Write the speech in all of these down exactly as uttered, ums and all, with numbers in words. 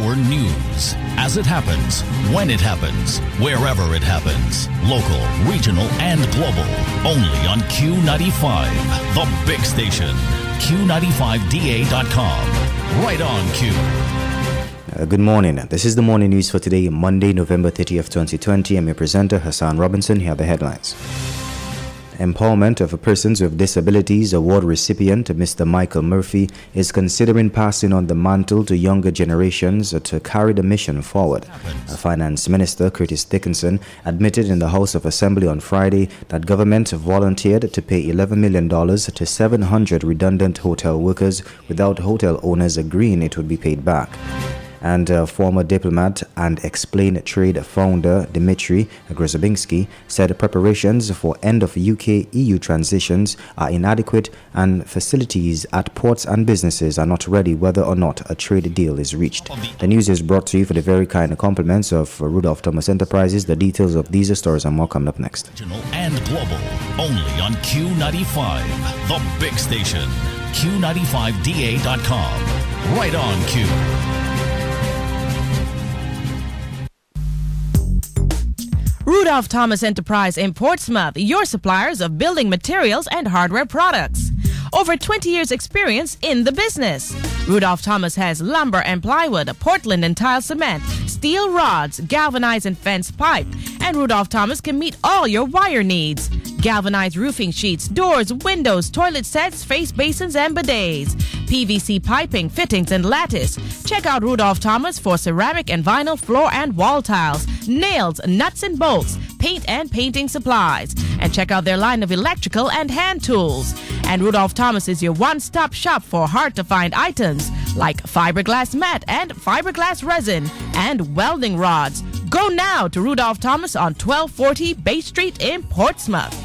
hour news. As it happens, when it happens, wherever it happens. Local, regional, and global. Only on Q ninety-five, the big station. Q ninety-five D A dot com. Right on Q. Uh, good morning. This is the morning news for today, Monday, November thirtieth, twenty twenty. I'm your presenter, Hassan Robinson. Here are the headlines. Empowerment of Persons with Disabilities Award recipient Mister Michael Murphy is considering passing on the mantle to younger generations to carry the mission forward. Finance Minister Curtis Dickinson admitted in the House of Assembly on Friday that government volunteered to pay eleven million dollars to seven hundred redundant hotel workers without hotel owners agreeing it would be paid back. And uh, former diplomat and Explain Trade founder Dmitry Grozobinski said preparations for end of U K E U transitions are inadequate and facilities at ports and businesses are not ready whether or not a trade deal is reached. The news is brought to you for the very kind compliments of Rudolph Thomas Enterprises. The details of these stories are more coming up next. Regional and global, only on Q ninety-five, the big station. Q ninety-five D A dot com. Right on Q. Rudolph Thomas Enterprise in Portsmouth, your suppliers of building materials and hardware products. Over twenty years experience in the business. Rudolph Thomas has lumber and plywood, Portland and tile cement, steel rods, galvanized and fence pipe, and Rudolph Thomas can meet all your wire needs. Galvanized roofing sheets, doors, windows, toilet sets, face basins, and bidets. P V C piping, fittings, and lattice. Check out Rudolph Thomas for ceramic and vinyl floor and wall tiles, nails, nuts and bolts, paint and painting supplies. And check out their line of electrical and hand tools. And Rudolph Thomas is your one-stop shop for hard-to-find items like fiberglass mat and fiberglass resin and welding rods. Go now to Rudolph Thomas on twelve forty Bay Street in Portsmouth.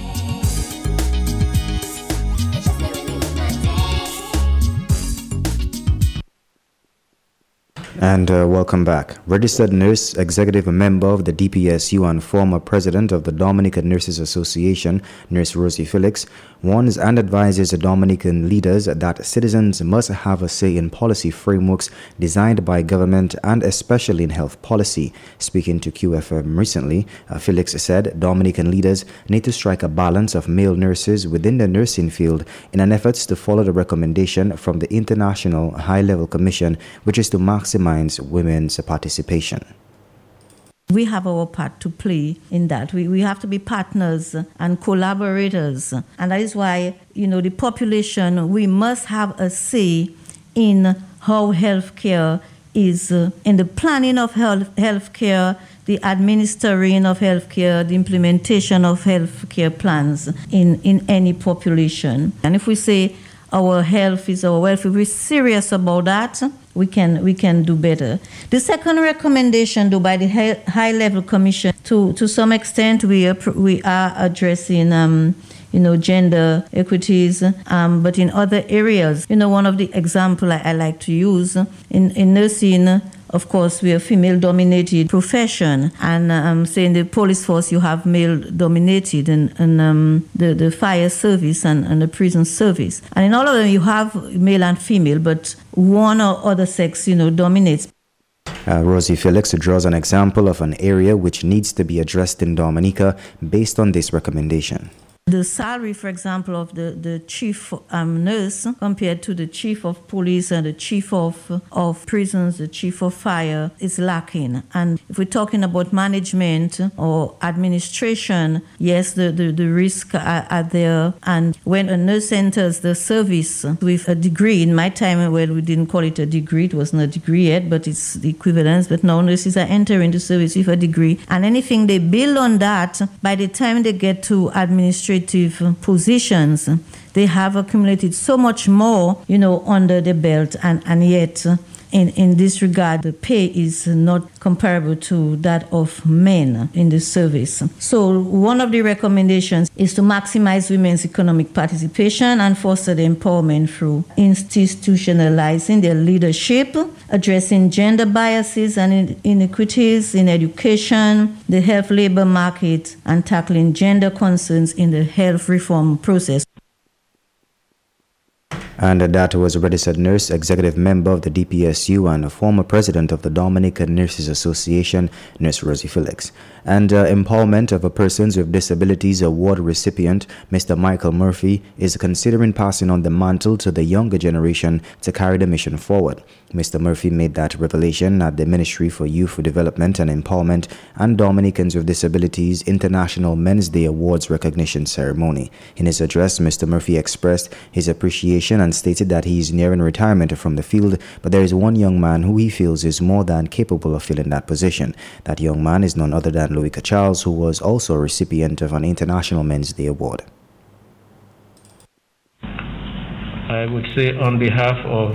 And uh, welcome back. Registered nurse, executive member of the D P S U and former president of the Dominican Nurses Association, Nurse Rosie Felix, warns and advises the Dominican leaders that citizens must have a say in policy frameworks designed by government and especially in health policy. Speaking to Q F M recently, uh, Felix said Dominican leaders need to strike a balance of male nurses within the nursing field in an effort to follow the recommendation from the International High-Level Commission, which is to maximize women's participation. We have our part to play in that. We we have to be partners and collaborators. And that is why, you know, the population, we must have a say in how healthcare is, uh, in the planning of health healthcare, the administering of healthcare, the implementation of healthcare plans in, in any population. And if we say our health is our wealth, if we're serious about that, we can we can do better. The second recommendation, though, by the high level commission, to to some extent we are we are addressing um, you know gender equities, um, but in other areas, you know, one of the example I, I like to use in in nursing. Of course, we are a female-dominated profession, and um, say in the police force you have male-dominated, and, and um, the, the fire service and, and the prison service. And in all of them you have male and female, but one or other sex, you know, dominates. Uh, Rosie Felix draws an example of an area which needs to be addressed in Dominica based on this recommendation. The salary, for example, of the, the chief um, nurse compared to the chief of police and the chief of, of prisons, the chief of fire, is lacking. And if we're talking about management or administration, yes, the, the, the risks are, are there. And when a nurse enters the service with a degree, in my time, well, we didn't call it a degree, it wasn't a degree yet, but it's the equivalence. But now nurses are entering the service with a degree. And anything they build on that, by the time they get to administration, positions, they have accumulated so much more, you know, under the belt, and, and yet in, in this regard, the pay is not comparable to that of men in the service. So one of the recommendations is to maximize women's economic participation and foster the empowerment through institutionalizing their leadership, addressing gender biases and inequities in education, the health labor market, and tackling gender concerns in the health reform process. And that was a registered nurse, executive member of the D P S U, and a former president of the Dominica Nurses Association, Nurse Rosie Felix. And uh, Empowerment of a Persons with Disabilities Award recipient, Mister Michael Murphy, is considering passing on the mantle to the younger generation to carry the mission forward. Mister Murphy made that revelation at the Ministry for Youth Development and Empowerment and Dominicans with Disabilities International Men's Day Awards recognition ceremony. In his address, Mister Murphy expressed his appreciation and stated that he is nearing retirement from the field, but there is one young man who he feels is more than capable of filling that position. That young man is none other than Louis Charles, who was also a recipient of an International Men's Day Award. I would say on behalf of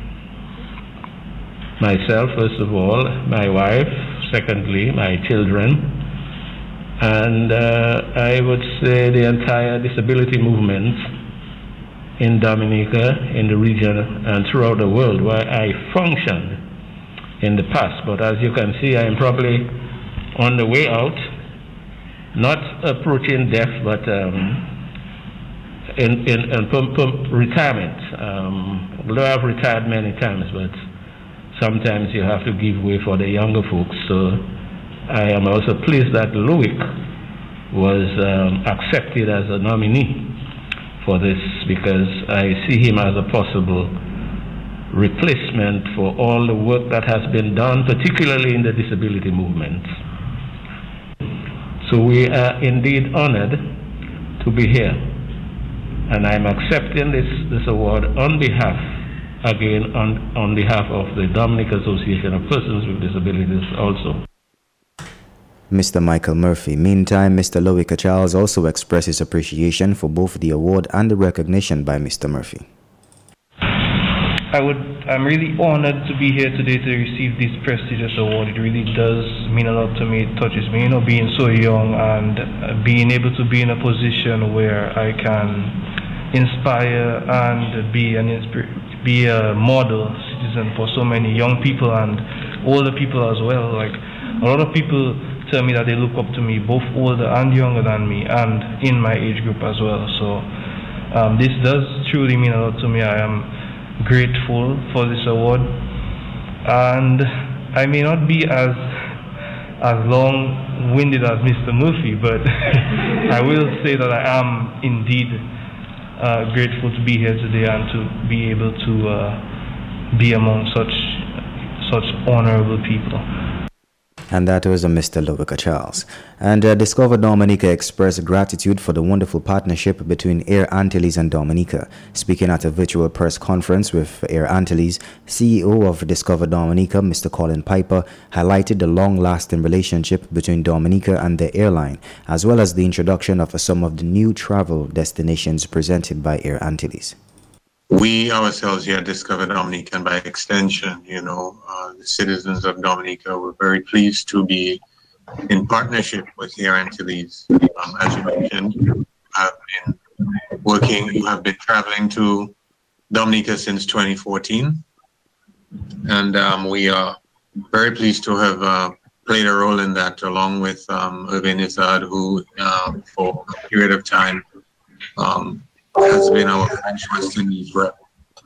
myself, first of all, my wife, secondly, my children, and uh, I would say the entire disability movement in Dominica, in the region, and throughout the world where I functioned in the past. But as you can see, I am probably on the way out, not approaching death, but um, in, in, in pum, pum, retirement. Um, although I've retired many times, but sometimes you have to give way for the younger folks. So I am also pleased that Louis was um, accepted as a nominee for this, because I see him as a possible replacement for all the work that has been done, particularly in the disability movement. So we are indeed honored to be here, and I'm accepting this, this award on behalf, again, on, on behalf of the Dominica Association of Persons with Disabilities also. Mister Michael Murphy. Meantime, Mister Louis Charles also expressed his appreciation for both the award and the recognition by Mister Murphy. I would, I'm really honored to be here today to receive this prestigious award. It really does mean a lot to me. It touches me, you know, being so young and uh, being able to be in a position where I can inspire and be an insp- be a model citizen for so many young people and older people as well. Like, a lot of people tell me that they look up to me, both older and younger than me, and in my age group as well. So um, this does truly mean a lot to me. I am grateful for this award, and I may not be as as long-winded as Mister Murphy, but I will say that I am indeed uh, grateful to be here today and to be able to uh, be among such such honorable people. And that was a Mister Louis Charles. And uh, Discover Dominica expressed gratitude for the wonderful partnership between Air Antilles and Dominica. Speaking at a virtual press conference with Air Antilles, C E O of Discover Dominica, Mister Colin Piper, highlighted the long-lasting relationship between Dominica and the airline, as well as the introduction of some of the new travel destinations presented by Air Antilles. We ourselves here at Discover Dominica, and by extension, you know, uh, the citizens of Dominica, were very pleased to be in partnership with Air Antilles. Um, as you mentioned, you have been working, you have been traveling to Dominica since twenty fourteen. And um, we are very pleased to have uh, played a role in that, along with um, Irvin Izzard, who uh, for a period of time um, has been our French West Indies rep.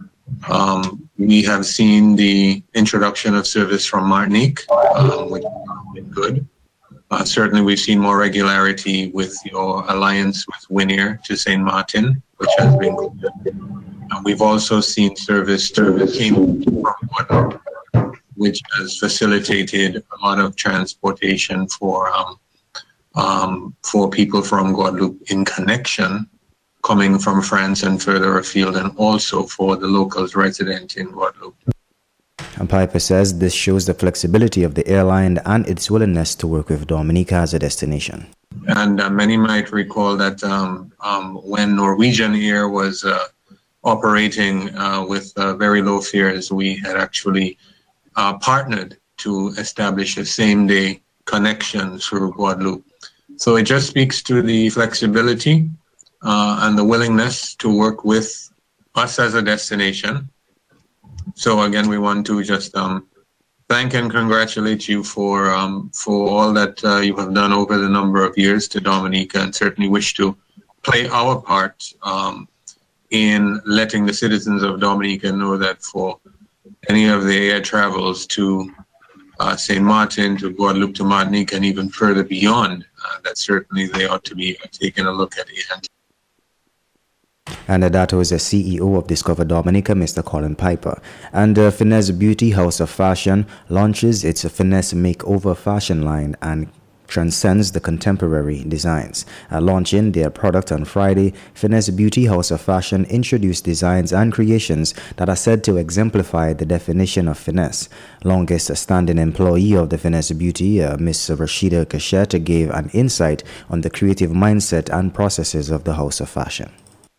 Um, we have seen the introduction of service from Martinique, um, which has been good. Uh, certainly, we've seen more regularity with your alliance with Winair to Saint Martin, which has been good. And we've also seen service service came from Guadeloupe, which has facilitated a lot of transportation for um, um, for people from Guadeloupe in connection, coming from France and further afield, and also for the locals resident in Guadeloupe. And Piper says this shows the flexibility of the airline and its willingness to work with Dominica as a destination. And uh, many might recall that um, um, when Norwegian Air was uh, operating uh, with uh, very low fares, we had actually uh, partnered to establish a same-day connection through Guadeloupe. So it just speaks to the flexibility Uh, and the willingness to work with us as a destination. So again, we want to just um, thank and congratulate you for um, for all that uh, you have done over the number of years to Dominica, and certainly wish to play our part um, in letting the citizens of Dominica know that for any of the air travels to uh, Saint Martin, to Guadeloupe, to Martinique, and even further beyond, uh, that certainly they ought to be taking a look at it. And uh, that was the C E O of Discover Dominica, Mister Colin Piper. And uh, Finesse Beauty House of Fashion launches its Finesse Makeover fashion line and transcends the contemporary designs. Uh, launching their product on Friday, Finesse Beauty House of Fashion introduced designs and creations that are said to exemplify the definition of finesse. Longest standing employee of the Finesse Beauty, uh, Miss Rashida Cachette, gave an insight on the creative mindset and processes of the House of Fashion.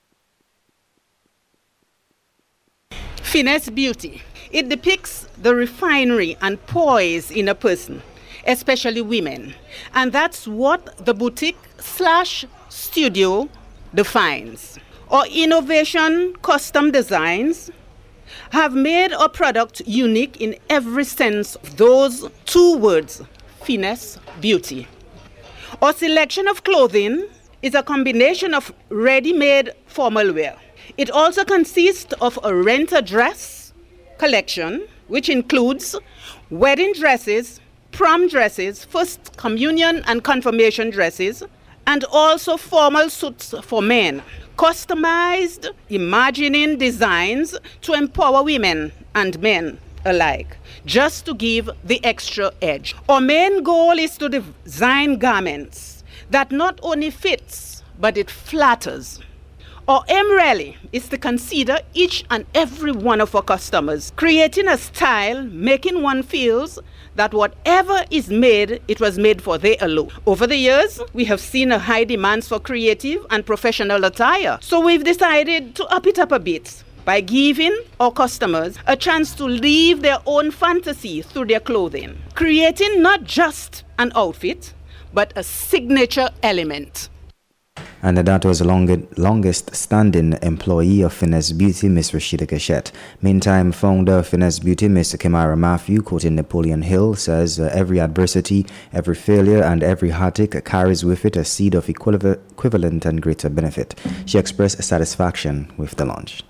Finesse Beauty. It depicts the refinery and poise in a person, especially women. And that's what the boutique slash studio defines. Our innovation custom designs have made our product unique in every sense of those two words, finesse, beauty. Our selection of clothing is a combination of ready-made formal wear. It also consists of a rent-a-dress collection, which includes wedding dresses, prom dresses, first communion and confirmation dresses, and also formal suits for men. Customized, imagining designs to empower women and men alike, just to give the extra edge. Our main goal is to design garments that not only fits, but it flatters. Our aim really is to consider each and every one of our customers, creating a style, making one feels that whatever is made, it was made for they alone. Over the years, we have seen a high demand for creative and professional attire. So we've decided to up it up a bit by giving our customers a chance to live their own fantasy through their clothing, creating not just an outfit, but a signature element. And that was the long- longest standing employee of Finesse Beauty, Miss Rashida Cachette. Meantime, founder of Finesse Beauty, Miss Kimara Matthew, quoting Napoleon Hill, says uh, every adversity, every failure, and every heartache carries with it a seed of equiv- equivalent and greater benefit. She expressed satisfaction with the launch.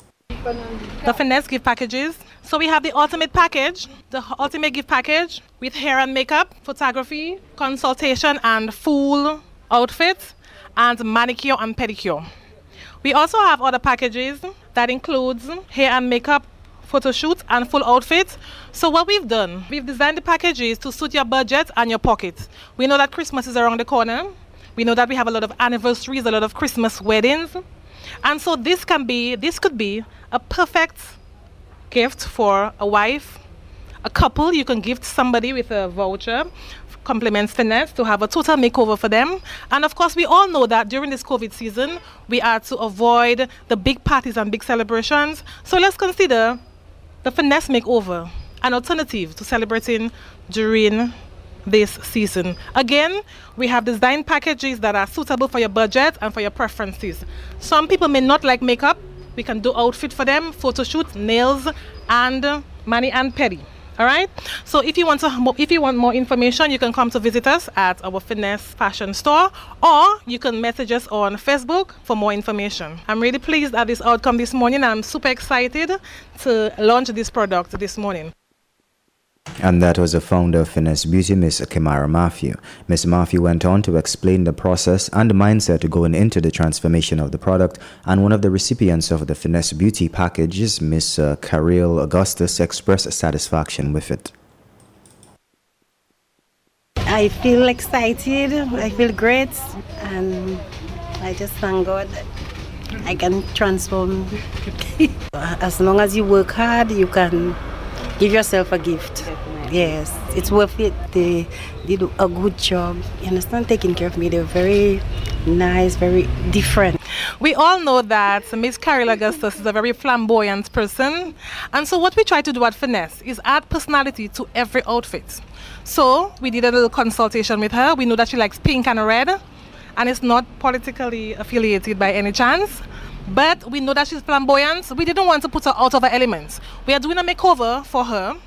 The Finesse gift packages. So we have the ultimate package, the ultimate gift package with hair and makeup, photography, consultation, and full outfit, and manicure and pedicure. We also have other packages that includes hair and makeup, photo shoots, and full outfits. So what we've done, we've designed the packages to suit your budget and your pocket. We know that Christmas is around the corner. We know that we have a lot of anniversaries, a lot of Christmas weddings. And so this can be, this could be a perfect gift for a wife, a couple. You can gift somebody with a voucher, compliments Finesse, to have a total makeover for them. And of course, we all know that during this COVID season, we are to avoid the big parties and big celebrations. So let's consider the Finesse makeover, an alternative to celebrating during this season. Again, we have design packages that are suitable for your budget and for your preferences. Some people may not like makeup. We can do outfit for them, photo shoot, nails, and mani and pedi. All right. So if you want to, if you want more information, you can come to visit us at our Finesse Fashion Store, or you can message us on Facebook for more information. I'm really pleased at this outcome this morning. I'm super excited to launch this product this morning. And that was the founder of Finesse Beauty, Miss Kimara Matthew. Miss Matthew went on to explain the process and the mindset going into the transformation of the product, and one of the recipients of the Finesse Beauty packages, Miss uh, Cariel Augustus, expressed satisfaction with it. I feel excited, I feel great, and I just thank God that I can transform. As long as you work hard, you can give yourself a gift. Definitely. Yes, it's worth it. They did a good job. You understand, taking care of me. They're very nice, very different. We all know that Miss Cariel Augustus is a very flamboyant person. And so what we try to do at Finesse is add personality to every outfit. So we did a little consultation with her. We know that she likes pink and red, and it's not politically affiliated by any chance. But we know that she's flamboyant. We didn't want to put her out of her elements. We are doing a makeover for her,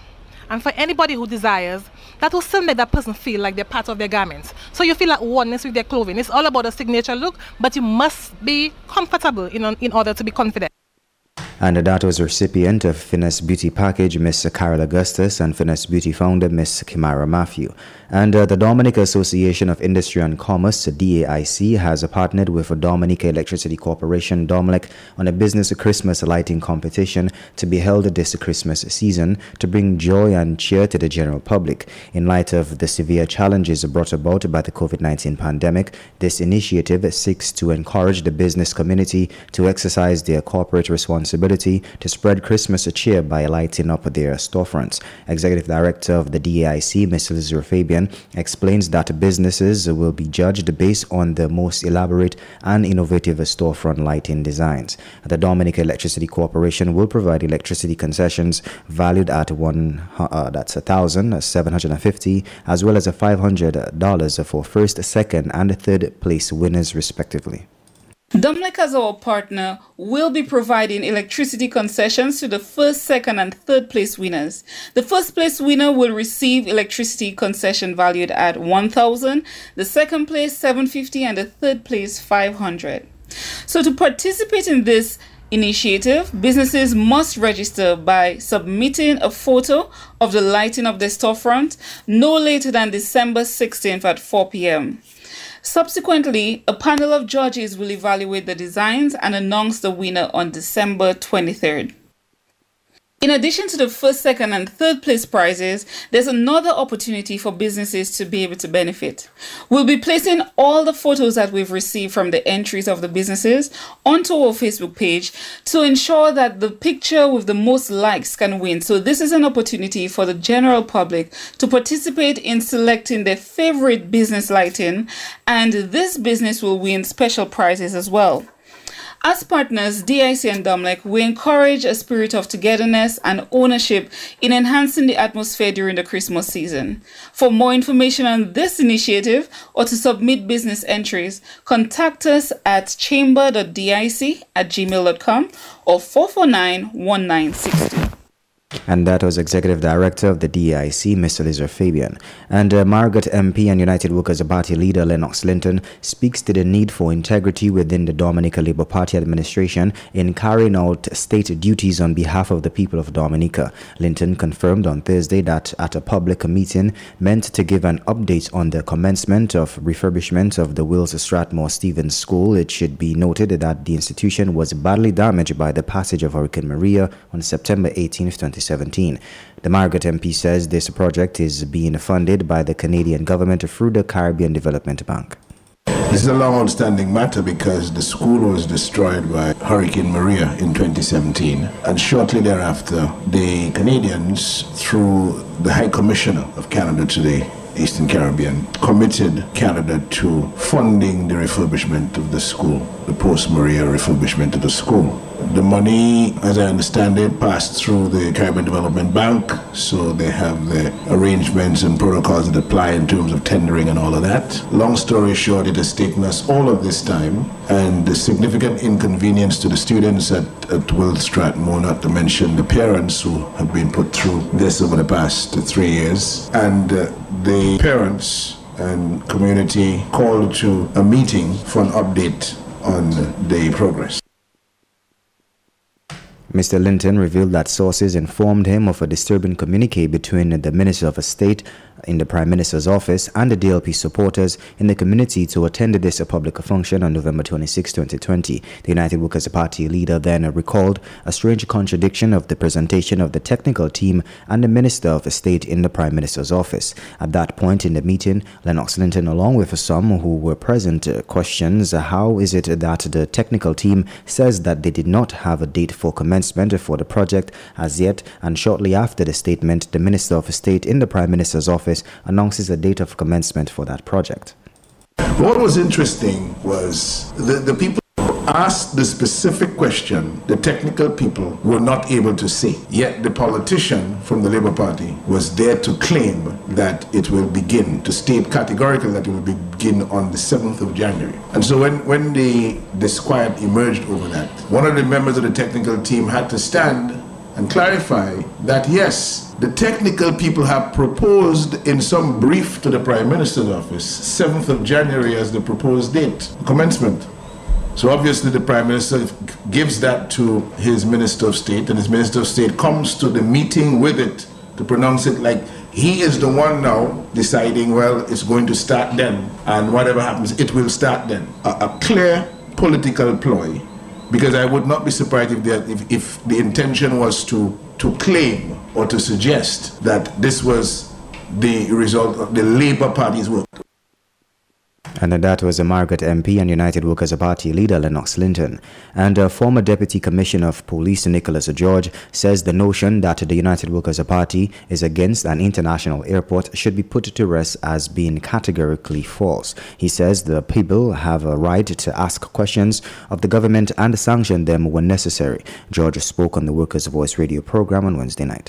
And for anybody who desires, that will still make that person feel like they're part of their garments. So you feel at oneness with their clothing. It's all about a signature look, but you must be comfortable in, in order to be confident. And that was recipient of Finesse Beauty Package, Miss Carol Augustus, and Finesse Beauty founder, Miss Kimara Matthew. And uh, the Dominica Association of Industry and Commerce, D A I C, has uh, partnered with uh, Dominica Electricity Corporation, DOMLEC, on a business Christmas lighting competition to be held this Christmas season to bring joy and cheer to the general public. In light of the severe challenges brought about by the COVID nineteen pandemic, this initiative seeks to encourage the business community to exercise their corporate responsibility to spread Christmas cheer by lighting up their storefronts. Executive Director of the D A I C, Miz Elizabeth Fabian, explains that businesses will be judged based on the most elaborate and innovative storefront lighting designs. The Dominica Electricity Corporation will provide electricity concessions valued at one uh, that's a thousand seven hundred fifty, as well as a five hundred dollars for first, second, and third place winners, respectively. DOMLEC, as our partner, will be providing electricity concessions to the first, second, and third place winners. The first place winner will receive electricity concession valued at one thousand dollars, the second place seven hundred fifty dollars, and the third place five hundred dollars. So to participate in this initiative, businesses must register by submitting a photo of the lighting of their storefront no later than December sixteenth at four p.m. Subsequently, a panel of judges will evaluate the designs and announce the winner on December twenty-third. In addition to the first, second, and third place prizes, there's another opportunity for businesses to be able to benefit. We'll be placing all the photos that we've received from the entries of the businesses onto our Facebook page to ensure that the picture with the most likes can win. So this is an opportunity for the general public to participate in selecting their favorite business lighting, and this business will win special prizes as well. As partners, D I C and DOMLEC, we encourage a spirit of togetherness and ownership in enhancing the atmosphere during the Christmas season. For more information on this initiative or to submit business entries, contact us at chamber dot dic at gmail dot com or four four nine, one nine six two. And that was Executive Director of the D A I C, Mister Elizabeth Fabian. And uh, Margaret M P and United Workers Party leader Lennox Linton speaks to the need for integrity within the Dominica Labour Party administration in carrying out state duties on behalf of the people of Dominica. Linton confirmed on Thursday that at a public meeting meant to give an update on the commencement of refurbishment of the Wills Strathmore Stevens School, it should be noted that the institution was badly damaged by the passage of Hurricane Maria on September eighteenth, twenty seventeen. The Margaret M P says this project is being funded by the Canadian government through the Caribbean Development Bank. This is a long outstanding matter because the school was destroyed by Hurricane Maria in twenty seventeen, and shortly thereafter the Canadians, through the High Commissioner of Canada to the Eastern Caribbean, committed Canada to funding the refurbishment of the school, the post-Maria refurbishment of the school. The money, as I understand it, passed through the Caribbean Development Bank, so they have the arrangements and protocols that apply in terms of tendering and all of that. Long story short, it has taken us all of this time and the significant inconvenience to the students at, at Will Strathmore, not to mention the parents who have been put through this over the past three years. And uh, the parents and community called to a meeting for an update on the progress. Mister Linton revealed that sources informed him of a disturbing communique between the Minister of State in the Prime Minister's office and the D L P supporters in the community to attend this public function on November twenty-sixth, twenty twenty. The United Workers Party leader then recalled a strange contradiction of the presentation of the technical team and the Minister of State in the Prime Minister's office. At that point in the meeting, Lennox Linton, along with some who were present, questions how is it that the technical team says that they did not have a date for commencement for the project as yet, and shortly after the statement, the Minister of State in the Prime Minister's office announces a date of commencement for that project. What was interesting was the, the people asked the specific question the technical people were not able to say. Yet the politician from the Labour Party was there to claim that it will begin, to state categorically that it will begin on the seventh of January. And so when, when the disquiet emerged over that, one of the members of the technical team had to stand and clarify that yes, the technical people have proposed in some brief to the Prime Minister's office, seventh of January as the proposed date, commencement. So obviously the Prime Minister gives that to his Minister of State, and his Minister of State comes to the meeting with it to pronounce it like he is the one now deciding, well, it's going to start then, and whatever happens, it will start then. A, a clear political ploy, because I would not be surprised if, if, if the intention was to, to claim or to suggest that this was the result of the Labour Party's work. And that was a Margaret M P and United Workers Party leader Lennox Linton. And a former Deputy Commissioner of Police Nicholas George says the notion that the United Workers Party is against an international airport should be put to rest as being categorically false. He says the people have a right to ask questions of the government and sanction them when necessary. George spoke on the Workers' Voice radio program on Wednesday night.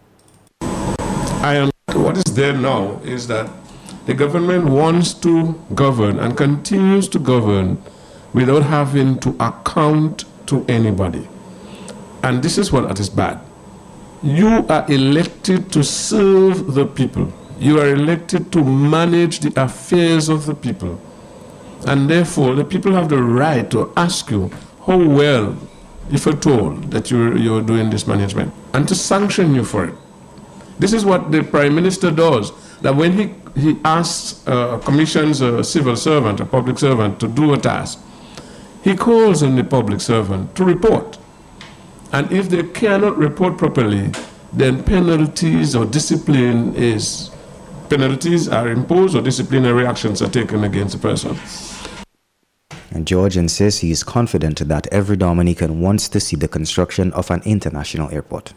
I am, what is there now is that the government wants to govern and continues to govern without having to account to anybody. And this is what is bad. You are elected to serve the people. You are elected to manage the affairs of the people. And therefore, the people have the right to ask you how well, if at all, that you're, you're doing this management, and to sanction you for it. This is what the Prime Minister does. That when he, he asks, uh, commissions a civil servant, a public servant, to do a task, he calls on the public servant to report. And if they cannot report properly, then penalties or discipline is, penalties are imposed or disciplinary actions are taken against the person. And George insists he is confident that every Dominican wants to see the construction of an international airport.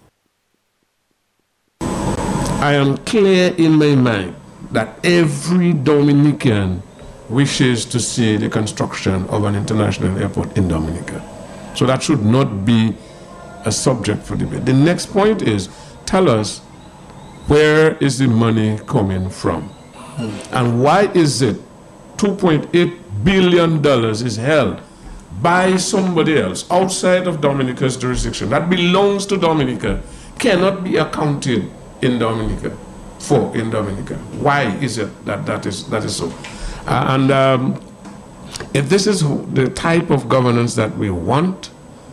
I am clear in my mind that every Dominican wishes to see the construction of an international airport in Dominica. So that should not be a subject for debate. The next point is, tell us, where is the money coming from? Hmm. And why is it two point eight billion dollars is held by somebody else outside of Dominica's jurisdiction that belongs to Dominica, cannot be accounted in Dominica, for in Dominica? Why is it that that is that is so? Uh, and um, if this is the type of governance that we want,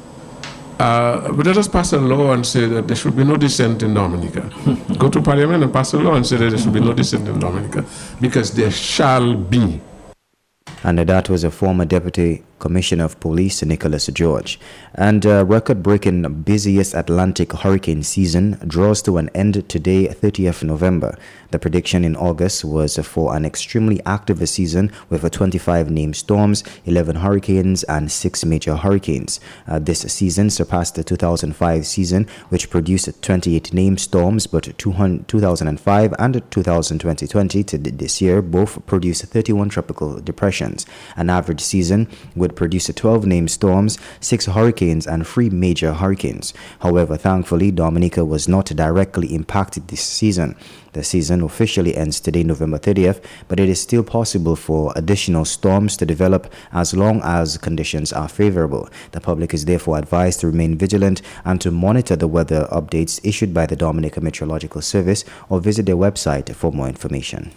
uh, let us pass a law and say that there should be no dissent in Dominica. Go to Parliament and pass a law and say that there should be no dissent in Dominica, because there shall be. And that was a former Deputy Commissioner of Police, Nicholas George. And uh, record-breaking busiest Atlantic hurricane season draws to an end today, thirtieth of November. The prediction in August was for an extremely active season with twenty-five named storms, eleven hurricanes, and six major hurricanes. Uh, this season surpassed the two thousand five season, which produced twenty-eight named storms, but two thousand five and two thousand twenty to this year both produced thirty-one tropical depressions. An average season would produce twelve named storms, six hurricanes, and three major hurricanes. However, thankfully, Dominica was not directly impacted this season. The season officially ends today, November thirtieth, but it is still possible for additional storms to develop as long as conditions are favorable. The public is therefore advised to remain vigilant and to monitor the weather updates issued by the Dominica Meteorological Service or visit their website for more information.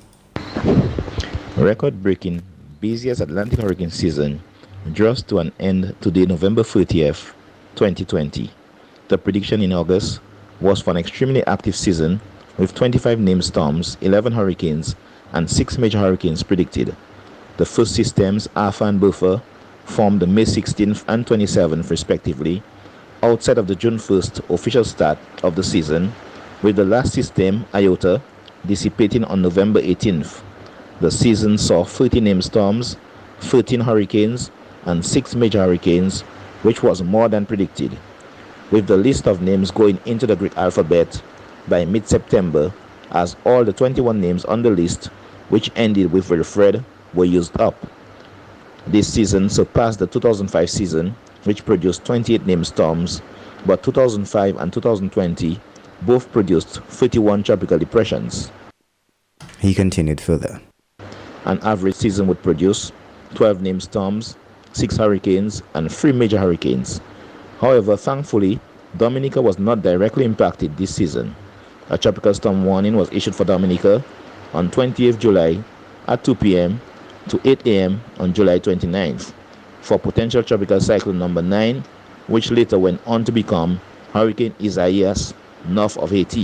Record-breaking busiest Atlantic hurricane season draws to an end today, November thirtieth, twenty twenty. The prediction in August was for an extremely active season with twenty-five named storms, eleven hurricanes, and six major hurricanes predicted. The first systems, Alpha and Buffer, formed May sixteenth and twenty-seventh respectively, outside of the June first official start of the season, with the last system, Iota, dissipating on November eighteenth. The season saw thirty named storms, thirteen hurricanes, and six major hurricanes, which was more than predicted, with the list of names going into the Greek alphabet by mid-September, as all the twenty-one names on the list, which ended with Wilfred, were used up. This season surpassed the two thousand five season, which produced twenty-eight named storms, but two thousand five and two thousand twenty both produced thirty-one tropical depressions. He continued further. An average season would produce twelve named storms, six hurricanes, and three major hurricanes. However, thankfully, Dominica was not directly impacted this season. A tropical storm warning was issued for Dominica on twentieth of July at two p.m. to eight a.m. on July twenty-ninth for potential tropical cyclone number nine, which later went on to become Hurricane Isaias north of Haiti.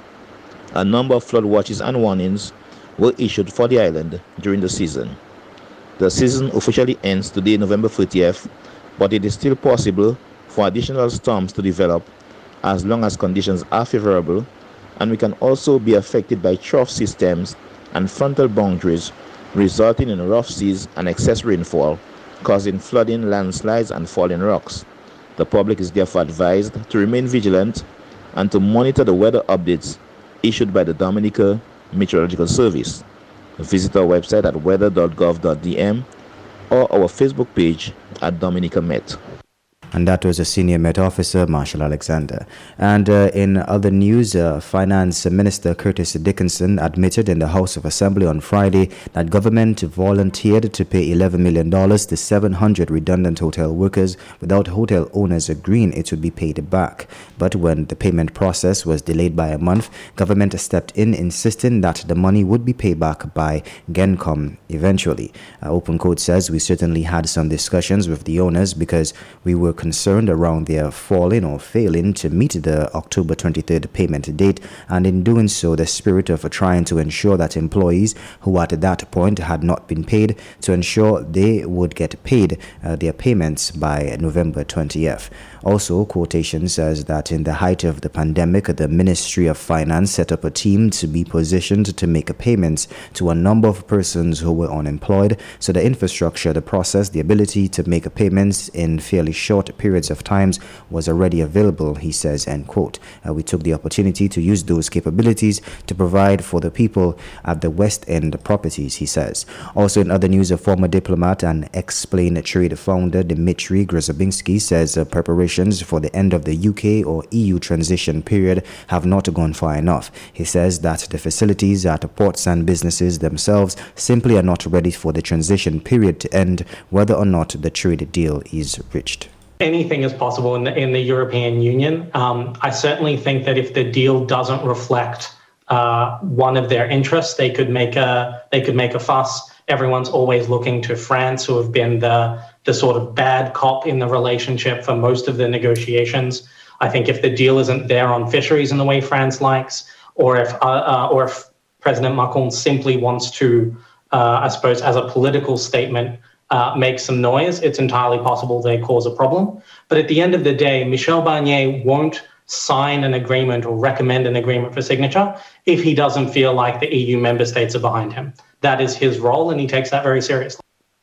A number of flood watches and warnings were issued for the island during the season. The season officially ends today, November thirtieth, but it is still possible for additional storms to develop as long as conditions are favorable, and we can also be affected by trough systems and frontal boundaries, resulting in rough seas and excess rainfall, causing flooding, landslides, and falling rocks. The public is therefore advised to remain vigilant and to monitor the weather updates issued by the Dominica Meteorological Service. Visit our website at weather dot gov dot d m or our Facebook page at Dominica Met. And that was a senior Met officer, Marshall Alexander. And uh, in other news, uh, Finance Minister Curtis Dickinson admitted in the House of Assembly on Friday that government volunteered to pay eleven million dollars to seven hundred redundant hotel workers without hotel owners agreeing it would be paid back. But when the payment process was delayed by a month, government stepped in, insisting that the money would be paid back by GENCOM eventually. Uh, Open Code says we certainly had some discussions with the owners because we were concerned around their falling or failing to meet the October twenty-third payment date, and in doing so the spirit of trying to ensure that employees who at that point had not been paid, to ensure they would get paid uh, their payments by November twentieth. Also, quotation says that in the height of the pandemic, the Ministry of Finance set up a team to be positioned to make payments to a number of persons who were unemployed, so the infrastructure, the process, the ability to make payments in fairly short periods of times was already available, he says, end quote. Uh, we took the opportunity to use those capabilities to provide for the people at the West End properties, he says. Also in other news, a former diplomat and Explain Trade founder Dmitry Grozobinski says uh, preparations for the end of the U K or E U transition period have not gone far enough. He says that the facilities at ports and businesses themselves simply are not ready for the transition period to end, whether or not the trade deal is reached. Anything is possible in the, in the European Union. Um, I certainly think that if the deal doesn't reflect uh, one of their interests, they could make a they could make a fuss. Everyone's always looking to France, who have been the the sort of bad cop in the relationship for most of the negotiations. I think if the deal isn't there on fisheries in the way France likes, or if uh, uh, or if President Macron simply wants to, uh, I suppose, as a political statement, Uh, make some noise, it's entirely possible they cause a problem. But at the end of the day, Michel Barnier won't sign an agreement or recommend an agreement for signature if he doesn't feel like the E U member states are behind him. That is his role, and he takes that very seriously.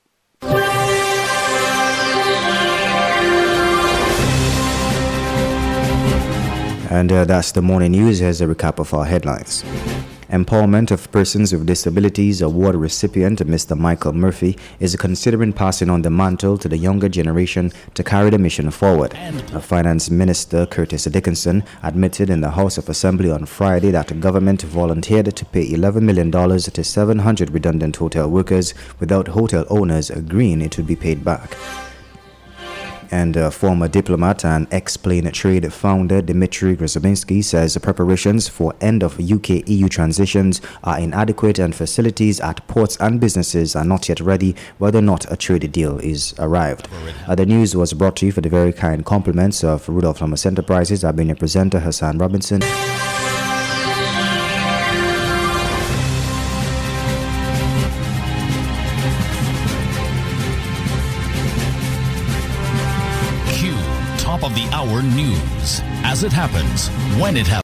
And uh, that's the morning news. Here's a recap of our headlines. Empowerment of Persons with Disabilities Award recipient Mister Michael Murphy is considering passing on the mantle to the younger generation to carry the mission forward. Finance Minister Curtis Dickinson admitted in the House of Assembly on Friday that the government volunteered to pay eleven million dollars to seven hundred redundant hotel workers without hotel owners agreeing it would be paid back. And uh, former diplomat and Explain Trade founder Dmitry Grozobinski says the preparations for end of U K E U transitions are inadequate and facilities at ports and businesses are not yet ready, whether or not a trade deal is arrived. Uh, the news was brought to you for the very kind compliments of Rudolph Thomas Enterprises. I've been your presenter, Hassan Robinson. Of the hour news as it happens, when it happens.